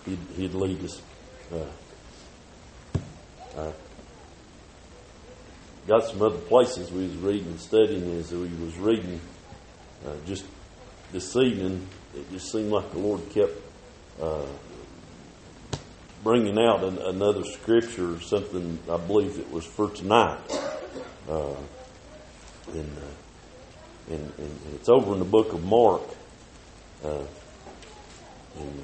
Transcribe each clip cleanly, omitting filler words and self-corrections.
He'd lead us. Got some other places we was reading and studying as we was reading just this evening. It just seemed like the Lord kept bringing out another scripture or something. I believe it was for tonight, and it's over in the book of Mark, in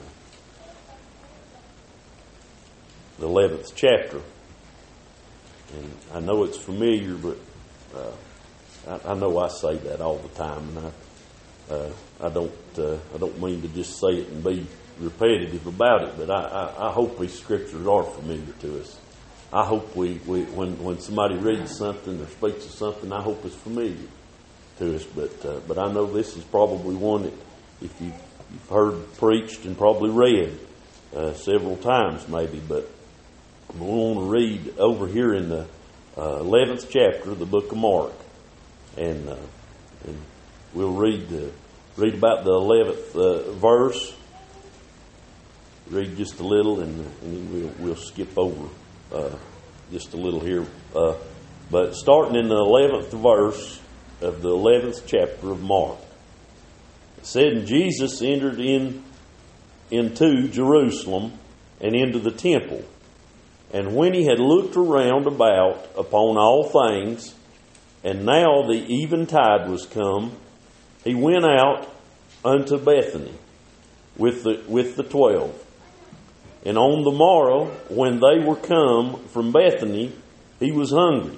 the 11th chapter. And I know it's familiar, but I know I say that all the time, and I don't mean to just say it and be repetitive about it, but I hope these scriptures are familiar to us. I hope when somebody reads something or speaks of something, I hope it's familiar to us. But I know this is probably one that if you've heard preached and probably read several times maybe, but we want to read over here in the 11th chapter of the book of Mark, and we'll read about the 11th verse. Read just a little, and then we'll skip over just a little here. But starting in the 11th verse of the 11th chapter of Mark, it said, "And Jesus entered into Jerusalem and into the temple. And when he had looked around about upon all things, and now the eventide was come, he went out unto Bethany with the 12. And on the morrow, when they were come from Bethany, he was hungry.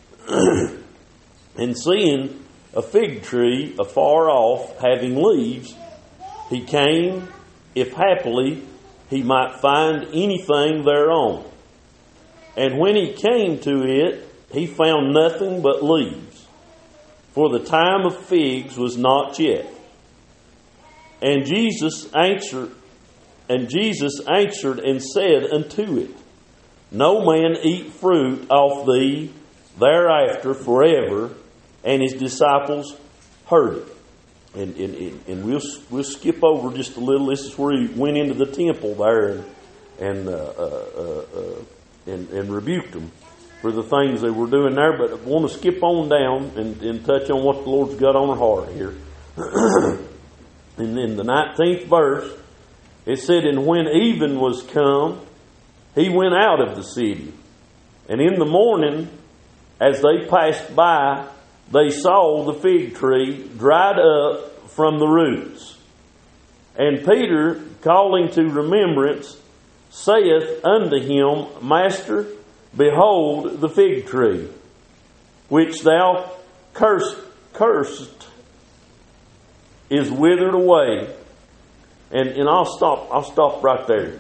And seeing a fig tree afar off, having leaves, he came, if haply he might find anything thereon. And when he came to it, he found nothing but leaves, for the time of figs was not yet. And Jesus answered and said unto it, No man eat fruit off thee thereafter forever. And his disciples heard it." And we'll skip over just a little. This is where he went into the temple there and rebuked them for the things they were doing there. But I want to skip on down and touch on what the Lord's got on our heart here. And in the 19th verse, it said, "And when even was come, he went out of the city. And in the morning, as they passed by, they saw the fig tree dried up from the roots. And Peter, calling to remembrance, saith unto him, Master, behold the fig tree, which thou cursed is withered away." And I'll stop right there.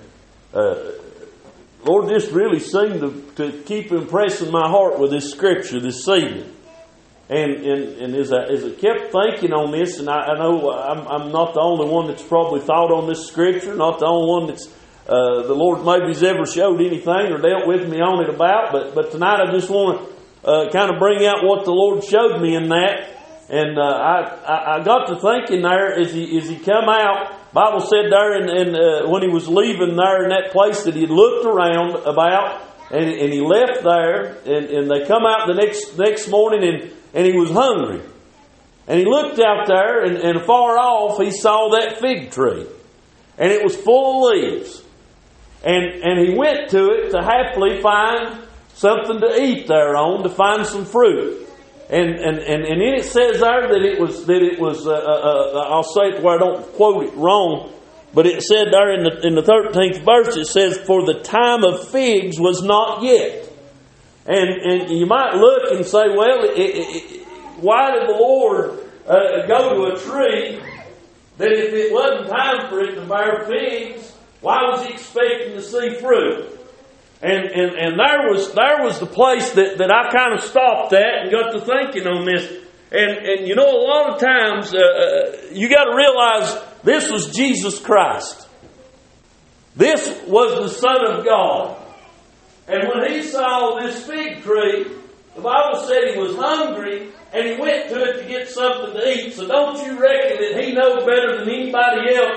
Lord just really seemed to keep impressing my heart with this scripture this evening. And as I kept thinking on this, and I know I'm not the only one that's probably thought on this scripture, not the only one that's the Lord maybe's ever showed anything or dealt with me on it about, but tonight I just want to kind of bring out what the Lord showed me in that. And I got to thinking there as he come out. Bible said there, and when he was leaving there in that place, that he looked around about, and he left there, and they come out the next morning, and he was hungry, and he looked out there, and far off he saw that fig tree, and it was full of leaves, and he went to it to happily find something to eat thereon, to find some fruit. And then it says there that it was I'll say it where I don't quote it wrong, but it said there in the 13th verse, it says, "For the time of figs was not yet." And you might look and say, well, why did the Lord go to a tree that if it wasn't time for it to bear figs, why was he expecting to see fruit? And there was the place that I kind of stopped at and got to thinking on this. And you know, a lot of times you got to realize this was Jesus Christ. This was the Son of God. And when he saw this fig tree, the Bible said he was hungry and he went to it to get something to eat. So don't you reckon that he knows better than anybody else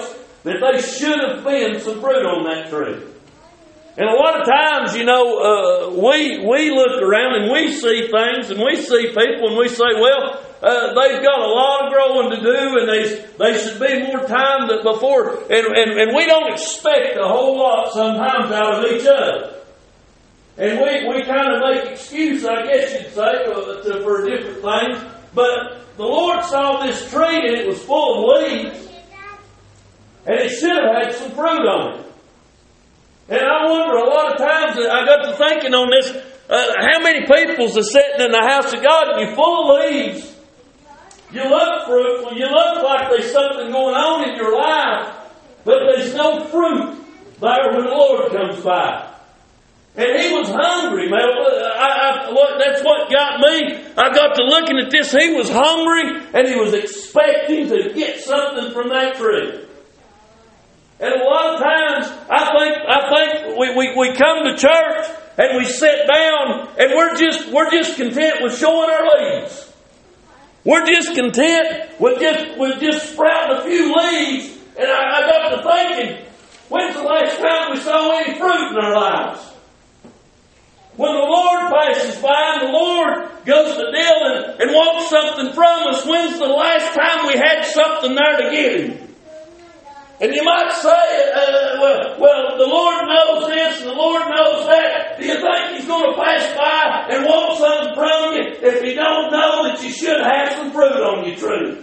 that they should have been some fruit on that tree. And a lot of times, we look around and we see things and we see people and we say, well, they've got a lot of growing to do and they should be more time than before. And we don't expect a whole lot sometimes out of each other. And we kind of make excuse, I guess you'd say, for different things. But the Lord saw this tree and it was full of leaves. And it should have had some fruit on it. And I wonder, a lot of times, I got to thinking on this, how many people's are sitting in the house of God and you're full of leaves. You look fruitful, you look like there's something going on in your life, but there's no fruit there when the Lord comes by. And he was hungry, man. That's what got me. I got to looking at this. He was hungry and he was expecting to get something from that tree. And a lot of times, I think we come to church and we sit down and we're just content with showing our leaves. We're just content with just sprouting a few leaves. And I got to thinking, when's the last time we saw any fruit in our lives? When the Lord passes by and the Lord goes to deal and wants something from us, when's the last time we had something there to give Him? And you might say, well, the Lord knows this and the Lord knows that. Do you think He's going to pass by and want something from you if He don't know that you should have some fruit on your tree?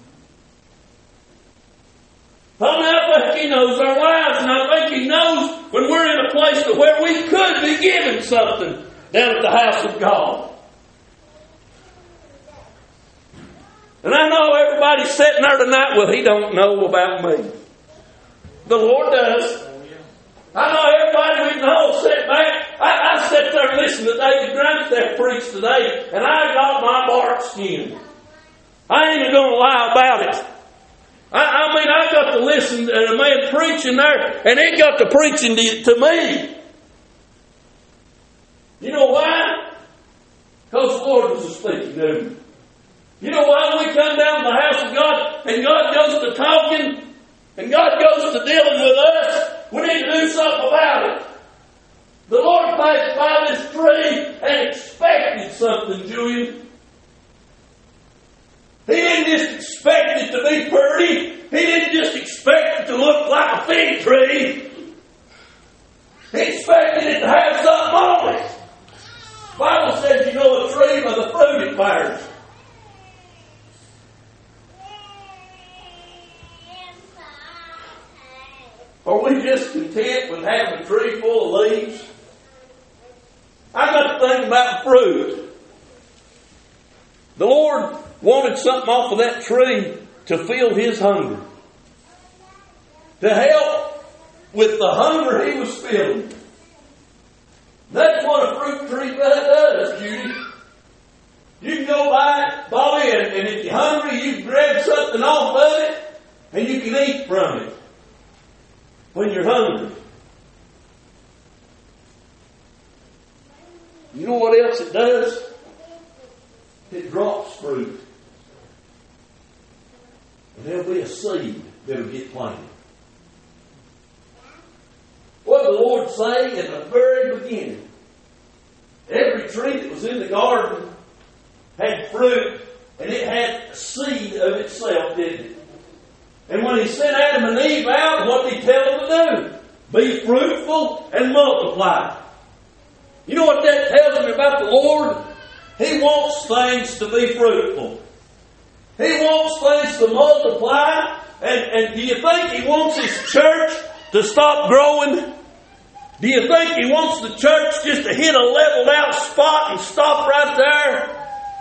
I think He knows our lives, and I think He knows when we're in a place to where we could be given something down at the house of God. And I know everybody's sitting there tonight, well, he don't know about me. The Lord does. I know everybody we can all sit back. I sat there and listened to David Granstad preach today, and I got my bark skin. I ain't even going to lie about it. I got to listen to a man preaching there, and it got to preaching to me. You know why? Because the Lord was speaking to me. You know why we come down to the house of God, and God goes to talking, and God goes to dealing with us? We need to do something about it. The Lord passed by this tree and expected something, Julian. He didn't just expect it to be pretty. He didn't just expect it to look like a fig tree. He expected it to have something on it. The Bible says you know a tree by the fruit it bears. Are we just content with having a tree full of leaves? I got to think about fruit. The Lord wanted something off of that tree to fill His hunger. To help with the hunger He was feeling. That's what a fruit tree does, Judy. You can go by it, and if you're hungry, you can grab something off of it, and you can eat from it. When you're hungry. You know what else it does? It drops fruit. And there'll be a seed that'll get planted. What did the Lord say in the very beginning? Every tree that was in the garden had fruit, and it had a seed of itself, didn't it? And when He sent Adam and Eve out, what did He tell them to do? Be fruitful and multiply. You know what that tells me about the Lord? He wants things to be fruitful. He wants things to multiply. And do you think He wants His church to stop growing? Do you think He wants the church just to hit a leveled out spot and stop right there?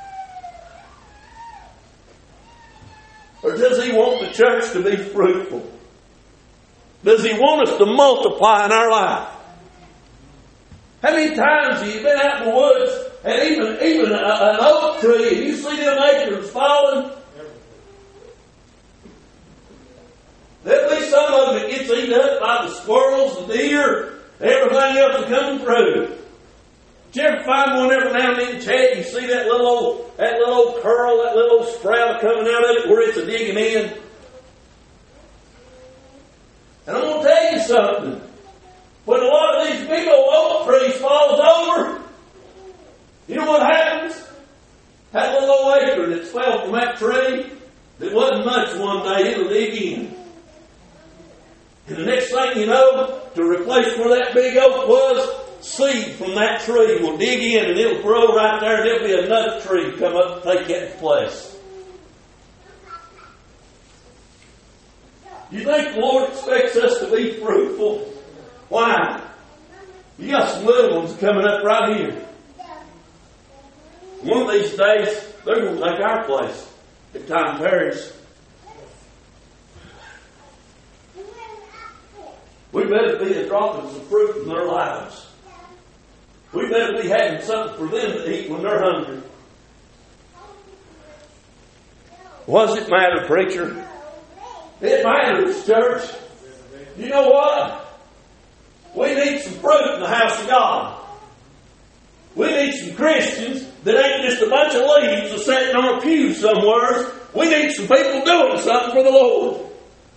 Or does He want the church to be fruitful? Does He want us to multiply in our life? How many times have you been out in the woods and even an oak tree and you see them acorns falling? There'll be some of them that gets eaten up by the squirrels, the deer, everything else that's coming through. Did you ever find one every now and then, Chad, you see that little old curl, that little old sprout coming out of it where it's a digging in? something. When a lot of these big old oak trees falls over, you know what happens? That little old acre that fell from that tree, that wasn't much one day, it'll dig in. And the next thing you know, to replace where that big oak was, seed from that tree will dig in and it'll grow right there, and there'll be another tree come up and take its place. You think the Lord expects us to be fruitful? Why? You got some little ones coming up right here. One of these days, they're going to take our place if time tarries. We better be a dropping some fruit in their lives. We better be having something for them to eat when they're hungry. What does it matter, preacher? It matters, church. You know what? We need some fruit in the house of God. We need some Christians that ain't just a bunch of leaves that sitting on a pew somewhere. We need some people doing something for the Lord.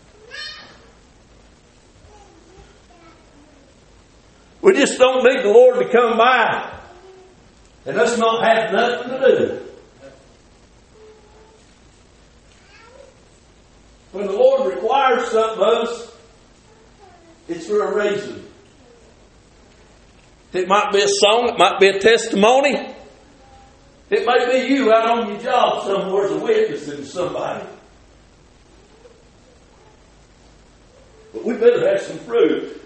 We just don't need the Lord to come by and us not have nothing to do. When the Lord requires something of us, it's for a reason. It might be a song, it might be a testimony. It may be you out on your job somewhere as a witness to somebody. But we better have some fruit.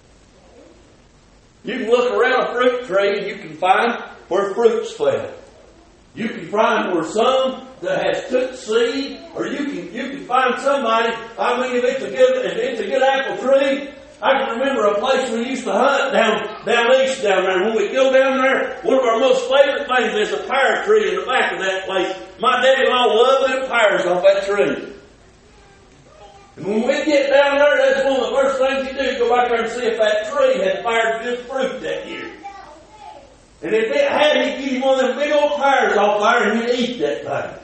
You can look around a fruit tree and you can find where fruit's fed. You can find where some that has took seed, or you can find somebody. I mean, if it's a good apple tree, I can remember a place we used to hunt down east down there. When we go down there, one of our most favorite things is a pear tree in the back of that place. My daddy-in-law loved them pears off that tree. And when we get down there, that's one of the first things you do, go back there and see if that tree had fired good fruit that year. And if it had, he'd give you one of them big old pears off there and you'd eat that thing.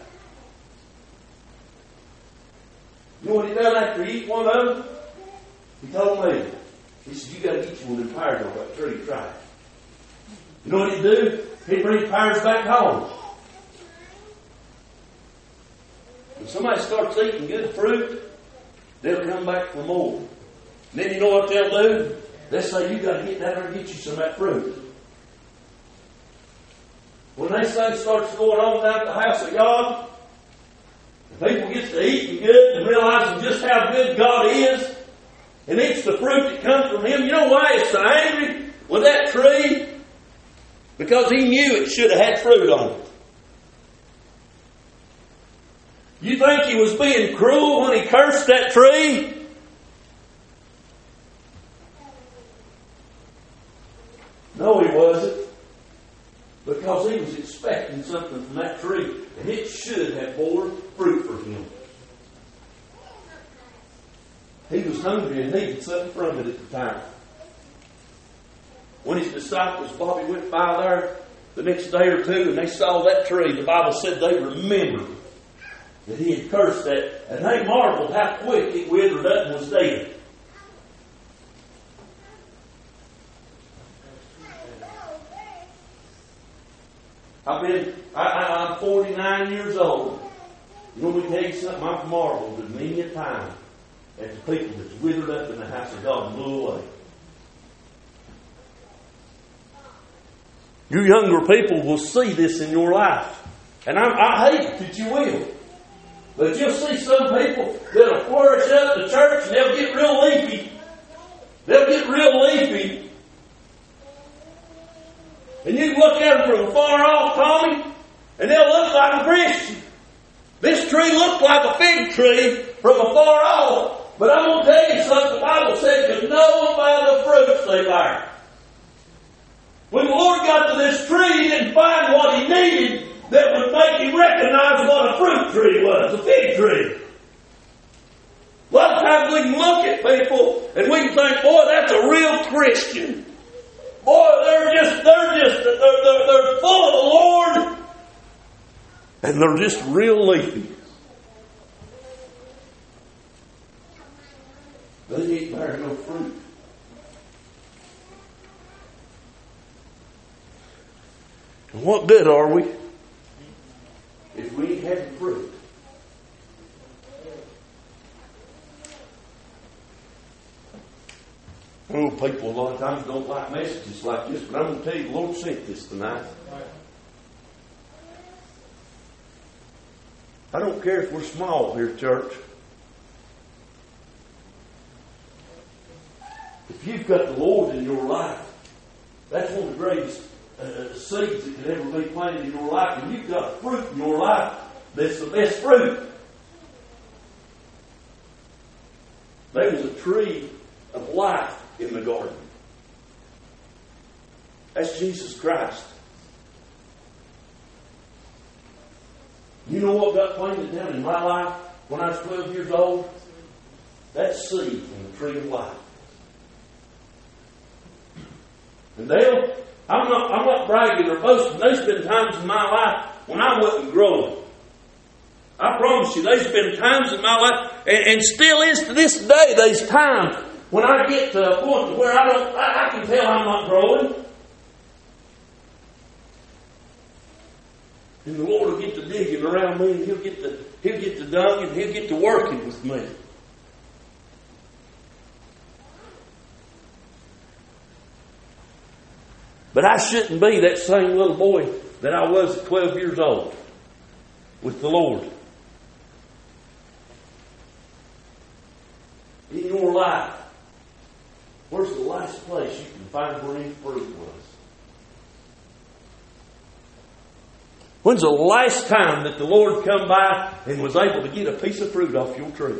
You know what he done after he eat one of them? He told me, he said, you got to eat you one of them pears off that tree, try it. You know what he'd do? He'd bring pears back home. When somebody starts eating good fruit, they'll come back for more. And then you know what they'll do? They'll say, you got to get down there and get you some of that fruit. When this thing starts going on down at the house of God, and people get to eating good and realizing just how good God is, and eats the fruit that comes from Him. You know why it's so angry with that tree? Because he knew it should have had fruit on it. You think he was being cruel when he cursed that tree? No, he wasn't. Because he was expecting something from that tree. And it should have bore fruit for him. He was hungry and needed something from it at the time. When his disciples, Bobby, went by there the next day or two and they saw that tree, the Bible said they remembered that he had cursed that, and they marveled how quick it withered up and was dead. I'm 49 years old. You want me to tell you something? I've marveled at many a time at the people that's withered up in the house of God and blew away. You younger people will see this in your life. And I hate that you will. But you'll see some people that'll flourish up the church and they'll get real leafy. They'll get real leafy. And you can look at them from afar off, Tommy, and they'll look like a Christian. This tree looks like a fig tree from afar off. But I'm going to tell you something. The Bible says you know them by the fruits they bear. When the Lord got to this tree, He didn't find what He needed that would make Him recognize what a fruit tree was, a fig tree. A lot of times we can look at people and we can think, boy, that's a real Christian. Boy, they're full of the Lord. And they're just real leafy. They ain't bearing no fruit. And what good are we if we ain't having fruit? Oh, people a lot of times don't like messages like this, but I'm going to tell you, the Lord sent this tonight. I don't care if we're small here, church. If you've got the Lord in your life, that's one of the greatest seeds that could ever be planted in your life. And you've got fruit in your life that's the best fruit. There was a tree of life in the garden. That's Jesus Christ. You know what got planted down in my life when I was 12 years old? That seed from the tree of life. And Dale, I'm not bragging or boasting. There's been times in my life when I wasn't growing. I promise you, there's been times in my life, and still is to this day, there's times when I get to a point where I can tell I'm not growing. And the Lord will get to digging around me, and He'll get to dunking, and He'll get to working with me. But I shouldn't be that same little boy that I was at 12 years old with the Lord. In your life, where's the last place you can find where any fruit was? When's the last time that the Lord come by and was able to get a piece of fruit off your tree?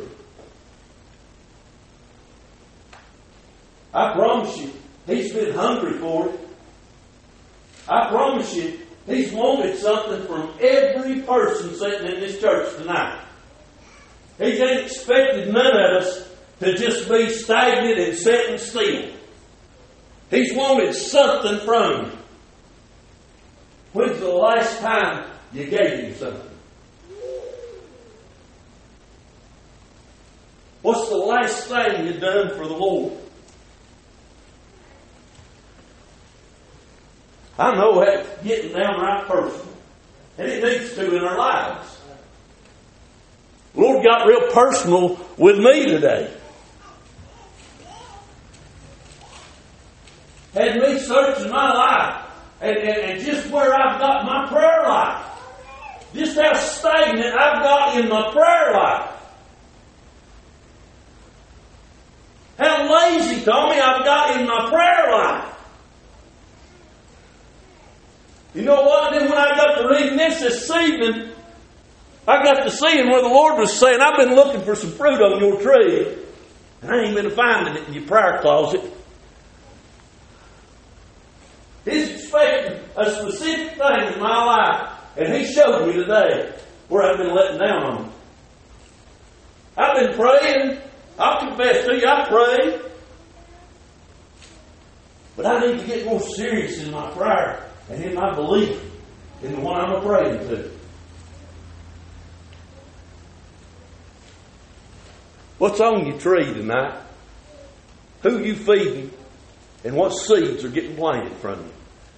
I promise you, He's been hungry for it. I promise you, He's wanted something from every person sitting in this church tonight. He ain't expected none of us to just be stagnant and sitting still. He's wanted something from you. When's the last time you gave Him something? What's the last thing you've done for the Lord? I know that's getting downright personal. And it needs to in our lives. The Lord got real personal with me today. Had me searching my life. And just where I've got my prayer life. Just how stagnant I've got in my prayer life. How lazy, Tommy, I've got in my prayer life. You know what? Then when I got to reading this evening, I got to seeing where the Lord was saying, I've been looking for some fruit on your tree, and I ain't been finding it in your prayer closet. He's expecting a specific thing in my life, and He showed me today where I've been letting down on Him. I've been praying. I'll confess to you, I pray. But I need to get more serious in my prayer and in my belief in the one I'm praying to. What's on your tree tonight? Who you feeding? And what seeds are getting planted from you?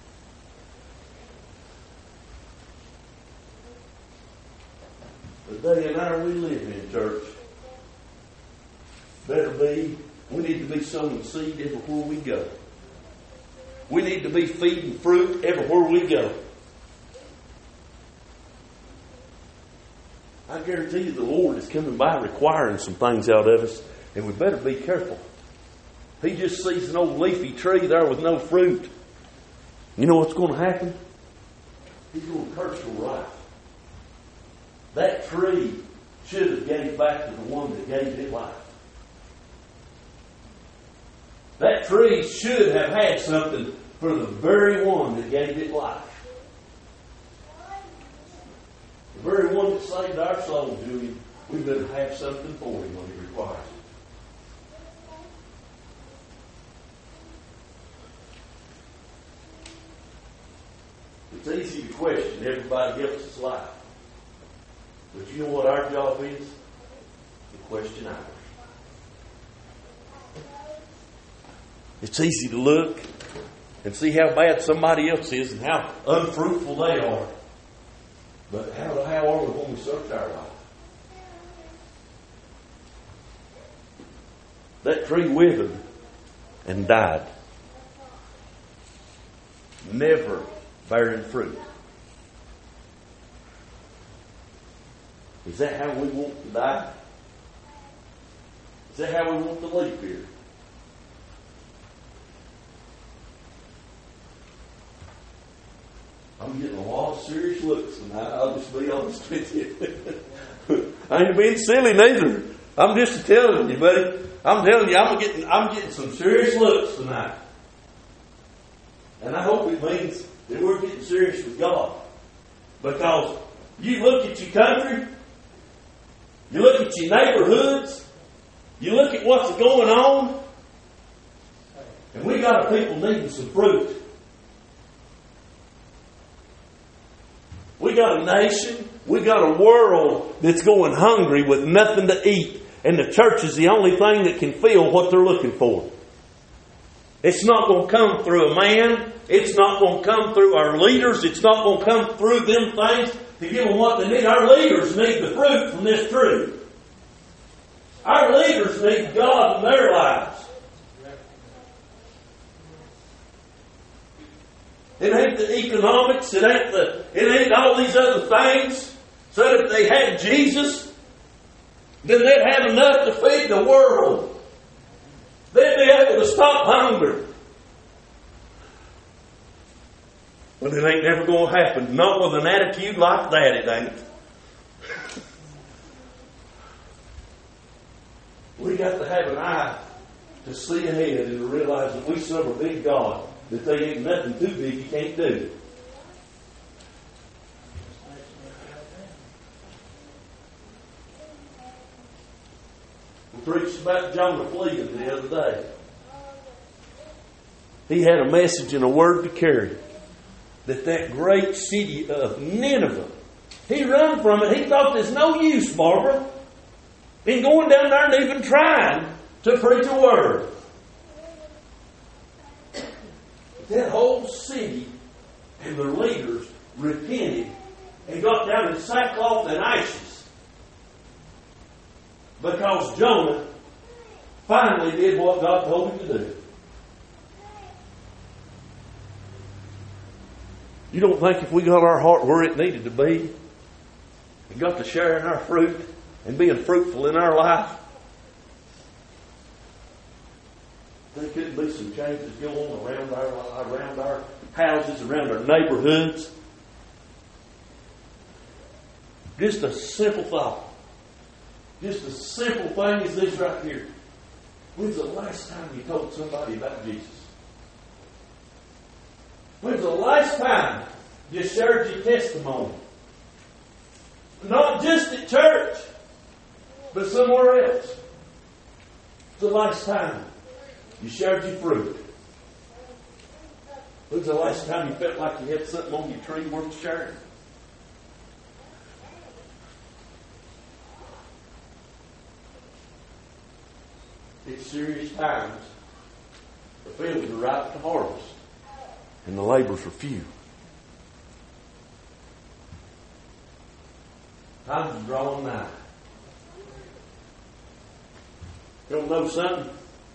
The day and hour we live in, church, we need to be sowing seed everywhere we go. We need to be feeding fruit everywhere we go. I guarantee you the Lord is coming by requiring some things out of us, and we better be careful. He just sees an old leafy tree there with no fruit. You know what's going to happen? He's going to curse your life. That tree should have gave back to the one that gave it life. That tree should have had something for the very one that gave it life. The very one that saved our soul, Julian, we better have something for Him when He requires it. It's easy to question everybody else's life. But you know what our job is? To question ours. It's easy to look and see how bad somebody else is and how unfruitful they are. But how are we when we search our life? That tree withered and died, never bearing fruit. Is that how we want to die? Is that how we want to leave here? I'm getting a lot of serious looks tonight. I'll just be honest with you. I ain't being silly neither. I'm just telling you, buddy. I'm telling you, I'm getting some serious looks tonight. And I hope it means that we're getting serious with God. Because you look at your country, you look at your neighborhoods, you look at what's going on, and we got a people needing some fruit. We got a nation, we got a world that's going hungry with nothing to eat. And the church is the only thing that can fill what they're looking for. It's not going to come through a man. It's not going to come through our leaders. It's not going to come through them things to give them what they need. Our leaders need the fruit from this tree. Our leaders need God in their lives. It ain't the economics. It ain't all these other things. So that if they had Jesus, then they'd have enough to feed the world. They'd be able to stop hunger. But it ain't never going to happen. Not with an attitude like that, it ain't. We got to have an eye to see ahead and to realize that we serve a big God, that there ain't nothing too big He can't do. We preached about Jonah fleeing the other day. He had a message and a word to carry. That great city of Nineveh, he run from it. He thought there's no use, Barbara, in going down there and even trying to preach a word. That whole city and their leaders repented and got down in sackcloth and ashes. Because Jonah finally did what God told him to do. You don't think if we got our heart where it needed to be and got to sharing our fruit and being fruitful in our life, there could be some changes going on around our houses, around our neighborhoods. Just a simple thought. Just a simple thing as this right here. When's the last time you told somebody about Jesus? When's the last time you shared your testimony? Not just at church, but somewhere else. When's the last time you shared your fruit? When's the last time you felt like you had something on your tree worth sharing? It's serious times. The fields are ripe to harvest, and the laborers are few. Time's drawing nigh. You don't know something?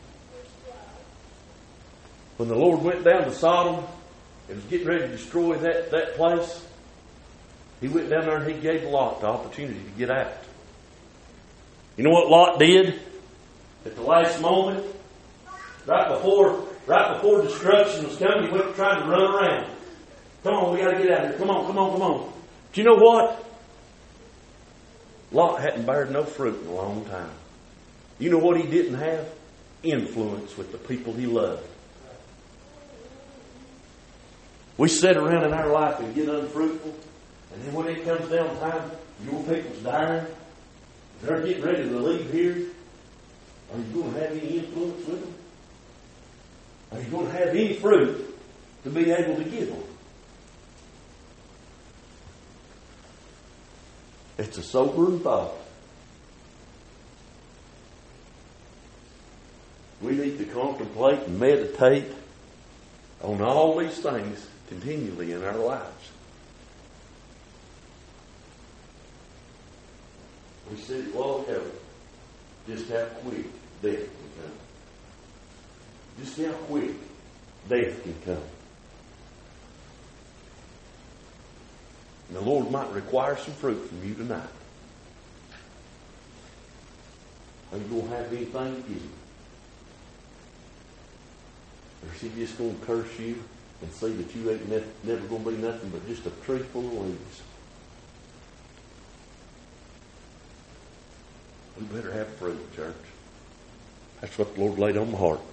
When the Lord went down to Sodom and was getting ready to destroy that place, He went down there and He gave Lot the opportunity to get out. You know what Lot did? At the last moment, right before destruction was coming, he went trying to run around. Come on, we got to get out of here. Come on. Do you know what? Lot hadn't bared no fruit in a long time. You know what he didn't have? Influence with the people he loved. We sit around in our life and get unfruitful, and then when it comes down time, your people's dying, they're getting ready to leave here. Are you going to have any influence with them? Are you going to have any fruit to be able to give them? It's a sobering thought. We need to contemplate and meditate on all these things continually in our lives. We said it a while ago, just how quick death can come. Just how quick death can come. And the Lord might require some fruit from you tonight. Are you going to have anything to give? Or is He just going to curse you and see that you ain't never going to be nothing but just a tree full of leaves? We better have fruit, church. That's what the Lord laid on my heart.